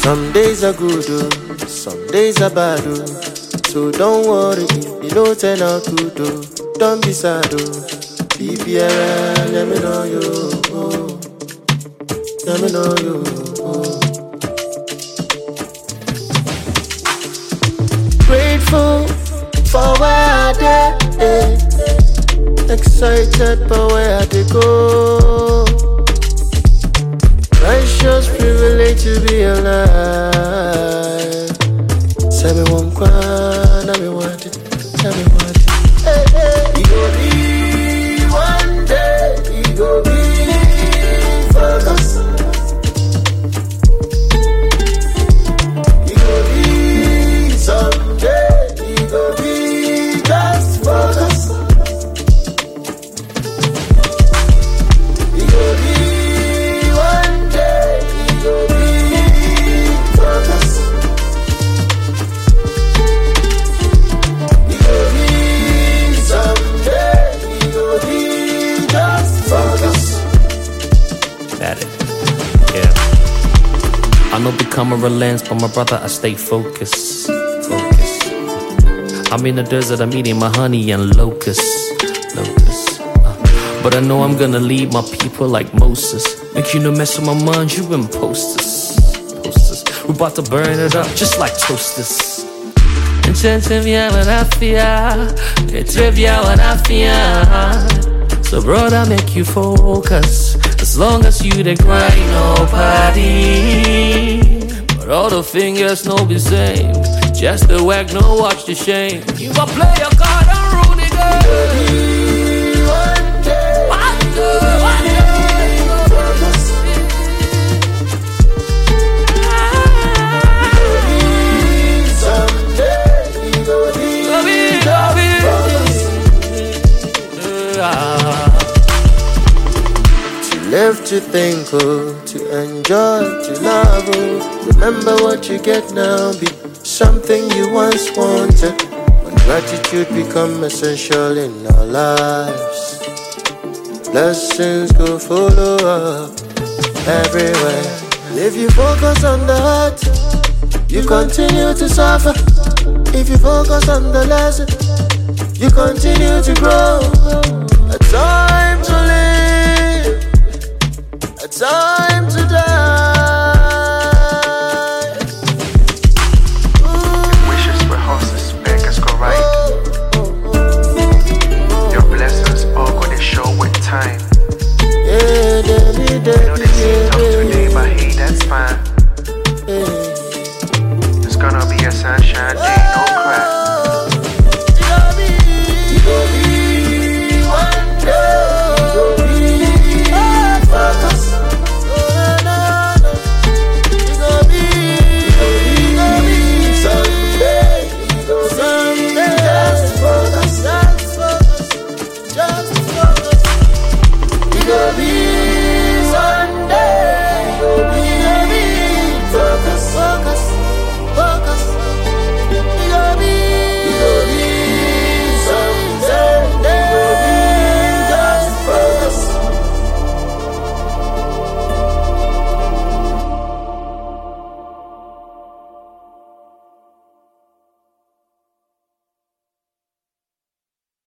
Some days are good, oh, some days are bad, oh. So don't worry if you don't turn out good, oh. Don't be sad, oh. BPR, let me know you, oh. Let me know you, oh. Grateful for where I did, excited for where I did go. Precious privilege to be alive. Say me one cry, me want it, say me want it. Hey, hey. It go be one day, it go be focus. It go be someday, it go be just focus. It go be I know become a relance, but my brother, I stay focused. I'm in the desert, I'm eating my honey and locusts. But I know I'm gonna lead my people like Moses. Make you no mess with my mind, you imposters. We about to burn it up just like toasters. Trivia when I fear, trivia when I fear. So brother, make you focus. As long as you the grind, nobody. But all the fingers no be same. Just the work, no watch the shame. You a play your card and ruin it, girl. One day. Live to think, oh, to enjoy, to love, oh. Remember what you get now, be something you once wanted. When gratitude become essential in our lives, blessings go follow up everywhere. And if you focus on the heart, you continue to suffer. If you focus on the lesson, you continue to grow. A time to live, a time to die. Wishes with horses, beggars go right. Your blessings all go to show with time. Yeah, I know they seem tough today, but hey, that's fine. It's gonna be a sunshine day, no